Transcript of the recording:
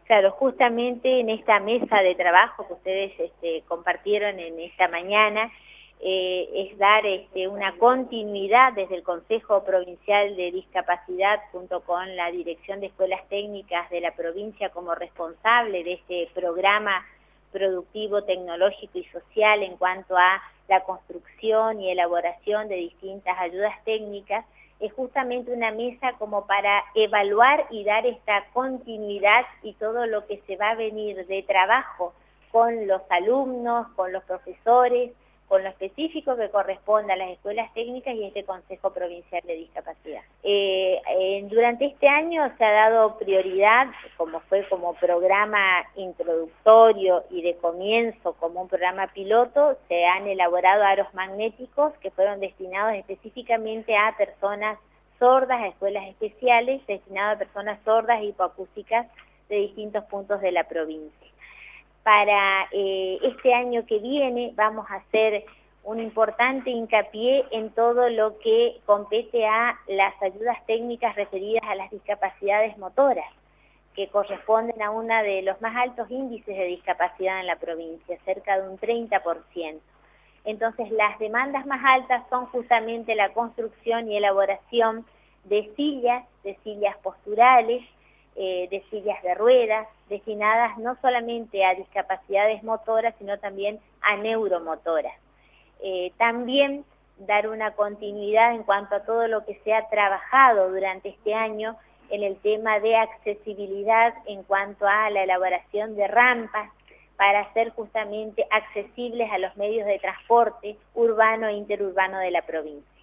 Claro, justamente en esta mesa de trabajo que ustedes compartieron en esta mañana, es dar una continuidad desde el Consejo Provincial de Discapacidad junto con la Dirección de Escuelas Técnicas de la provincia como responsable de este programa productivo, tecnológico y social en cuanto a la construcción y elaboración de distintas ayudas técnicas. Es justamente una mesa como para evaluar y dar esta continuidad y todo lo que se va a venir de trabajo con los alumnos, con los profesores, con lo específico que corresponde a las escuelas técnicas y este Consejo Provincial de Discapacidad. Durante este año se ha dado prioridad, como fue como programa introductorio y de comienzo como un programa piloto, se han elaborado aros magnéticos que fueron destinados específicamente a personas sordas, a escuelas especiales, destinados a personas sordas e hipoacústicas de distintos puntos de la provincia. Para este año que viene vamos a hacer un importante hincapié en todo lo que compete a las ayudas técnicas referidas a las discapacidades motoras, que corresponden a uno de los más altos índices de discapacidad en la provincia, cerca de un 30%. Entonces las demandas más altas son justamente la construcción y elaboración de sillas posturales, de sillas de ruedas, destinadas no solamente a discapacidades motoras, sino también a neuromotoras. También dar una continuidad en cuanto a todo lo que se ha trabajado durante este año en el tema de accesibilidad en cuanto a la elaboración de rampas para hacer justamente accesibles a los medios de transporte urbano e interurbano de la provincia.